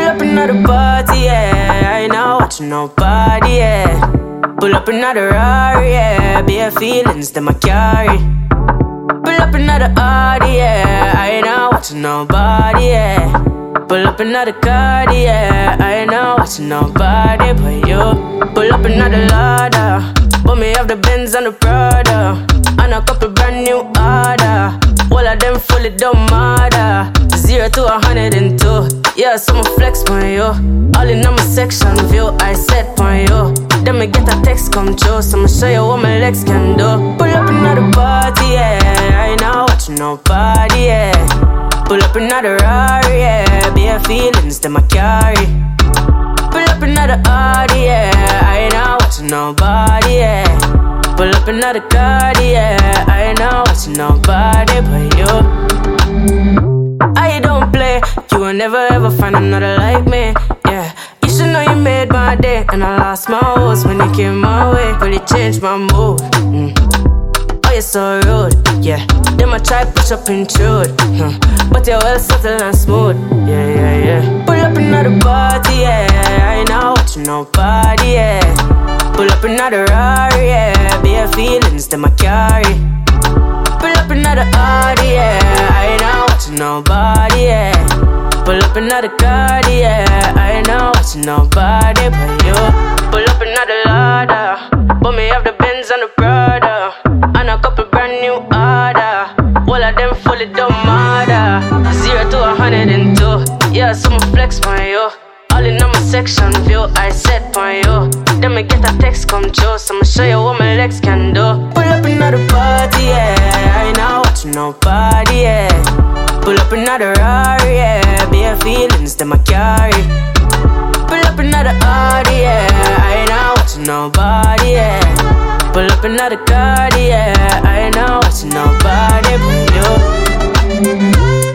up another party, yeah. I ain't not watching nobody, yeah. Pull up another Rari, yeah. Bare feelings that I carry. Pull up another Audi, yeah. I ain't not watching nobody, yeah. Pull up another card, yeah. I ain't not watching nobody but you. Pull up another ladder. But me have the Benz and the Prada. And a couple brand new order. All of them fully don't matter. 0 to 102. Yeah, so I'ma flex on you. All in on my section view, I set on you. Then me get a text come true, so I'ma show you what my legs can do. Pull up another party, yeah. I ain't not watching nobody, yeah. Pull up another Rari, yeah. Bare feelings that I carry. Pull up another Audi, yeah. I ain't not watching nobody, yeah. Pull up another card, yeah. I ain't not watching nobody but you. I don't play, you will never ever find another like me, yeah. You should know you made my day, and I lost my horse when you came my way. Really changed my mood, Oh, you're so rude, yeah. Then I try push up intrude, but you're well subtle and smooth, yeah. Pull up another party, yeah. I ain't not watching nobody, yeah. Pull up another Rari, yeah. Bare feelings that I carry. Pull up another Audi, yeah. I ain't not watching nobody, yeah. Pull up another card, yeah. I ain't not watching nobody but you. Pull up another ladder. But me have the Benz and the Prada. And a couple brand new order. All of them fully don't matter. 0 to 102. Yeah, so I'ma flex on you. All in on my section view, I set on you. Then me get a text come true, so I'ma show you what my legs can do. Pull up another party, yeah. I ain't not watching nobody, yeah. Pull up another Rari, yeah. Bare feelings that I carry. Pull up another Audi, yeah. I ain't not watching nobody, yeah. Pull up another card, yeah. I ain't not watching nobody but you.